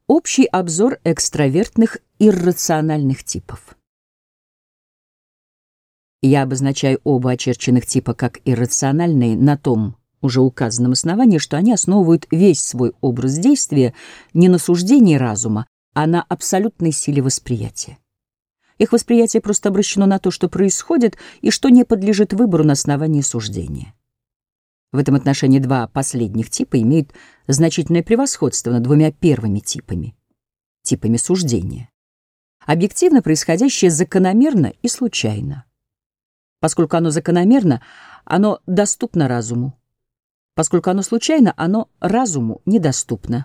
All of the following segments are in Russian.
Общий обзор экстравертных иррациональных типов. Я обозначаю оба очерченных типа как иррациональные на том уже указанном основании, что они основывают весь свой образ действия не на суждении разума, а на абсолютной силе восприятия. Их восприятие просто обращено на то, что происходит и что не подлежит выбору на основании суждения. В этом отношении два последних типа имеют значительное превосходство над двумя первыми типами суждения. Объективно происходящее закономерно и случайно. Поскольку оно закономерно, оно доступно разуму. Поскольку оно случайно, оно разуму недоступно.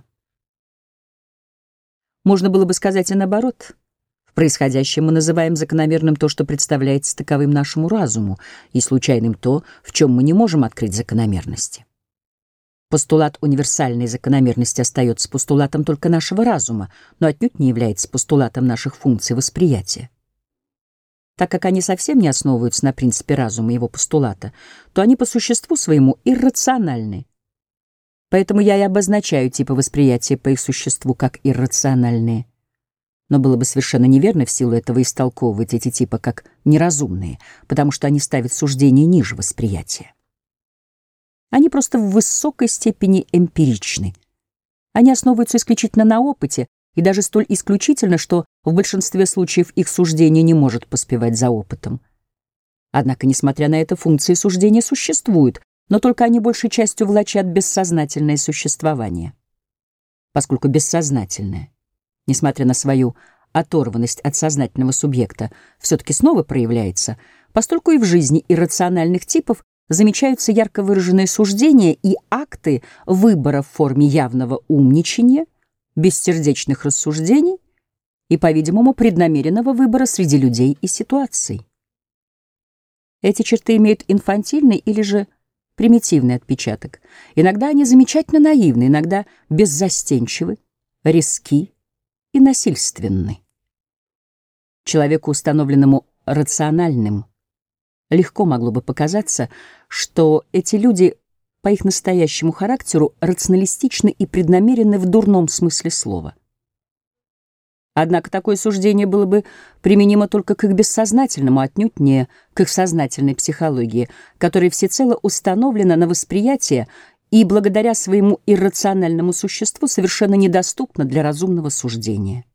Можно было бы сказать и наоборот. В происходящем мы называем закономерным то, что представляется таковым нашему разуму, и случайным то, в чем мы не можем открыть закономерности. Постулат универсальной закономерности остается постулатом только нашего разума, но отнюдь не является постулатом наших функций восприятия. Так как они совсем не основываются на принципе разума и его постулата, то они по существу своему иррациональны. Поэтому я и обозначаю типы восприятия по их существу как иррациональные. Но было бы совершенно неверно в силу этого истолковывать эти типы как неразумные, потому что они ставят суждение ниже восприятия. Они просто в высокой степени эмпиричны. Они основываются исключительно на опыте, и даже столь исключительно, что в большинстве случаев их суждение не может поспевать за опытом. Однако, несмотря на это, функции суждения существуют, но только они большей частью влачат бессознательное существование. Поскольку бессознательное, несмотря на свою оторванность от сознательного субъекта, все-таки снова проявляется, постольку и в жизни иррациональных типов замечаются ярко выраженные суждения и акты выбора в форме явного умничания, бессердечных рассуждений и, по-видимому, преднамеренного выбора среди людей и ситуаций. Эти черты имеют инфантильный или же примитивный отпечаток. Иногда они замечательно наивны, иногда беззастенчивы, резки и насильственны. Человеку, установленному рациональным, легко могло бы показаться, что эти люди по их настоящему характеру рационалистичны и преднамеренны в дурном смысле слова. Однако такое суждение было бы применимо только к их бессознательному, отнюдь не к их сознательной психологии, которая всецело установлена на восприятие и благодаря своему иррациональному существу совершенно недоступна для разумного суждения.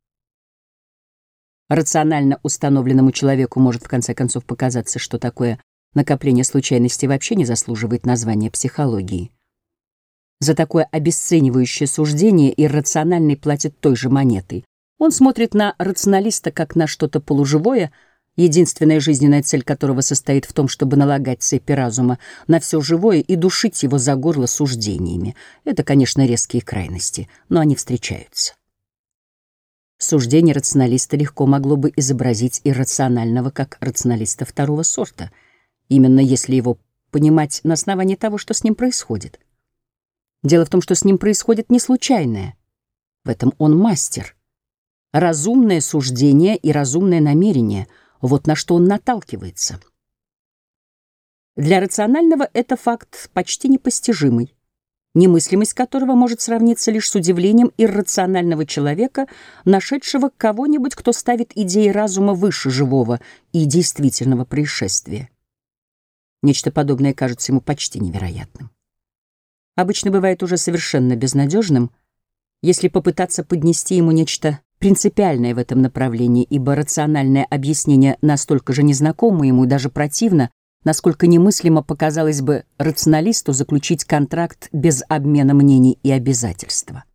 Рационально установленному человеку может в конце концов показаться, что такое накопление случайностей вообще не заслуживает названия психологии. За такое обесценивающее суждение иррациональный платит той же монетой. Он смотрит на рационалиста как на что-то полуживое, единственная жизненная цель которого состоит в том, чтобы налагать цепи разума на все живое и душить его за горло суждениями. Это, конечно, резкие крайности, но они встречаются. Суждение рационалиста легко могло бы изобразить иррационального как рационалиста второго сорта, именно если его понимать на основании того, что с ним происходит. Дело в том, что с ним происходит не случайное. В этом он мастер. Разумное суждение и разумное намерение — вот на что он наталкивается. Для рационального это факт почти непостижимый, немыслимость которого может сравниться лишь с удивлением иррационального человека, нашедшего кого-нибудь, кто ставит идеи разума выше живого и действительного происшествия. Нечто подобное кажется ему почти невероятным. Обычно бывает уже совершенно безнадежным, если попытаться поднести ему нечто принципиальное в этом направлении, ибо рациональное объяснение настолько же незнакомо ему и даже противно, насколько немыслимо показалось бы рационалисту заключить контракт без обмена мнений и обязательства.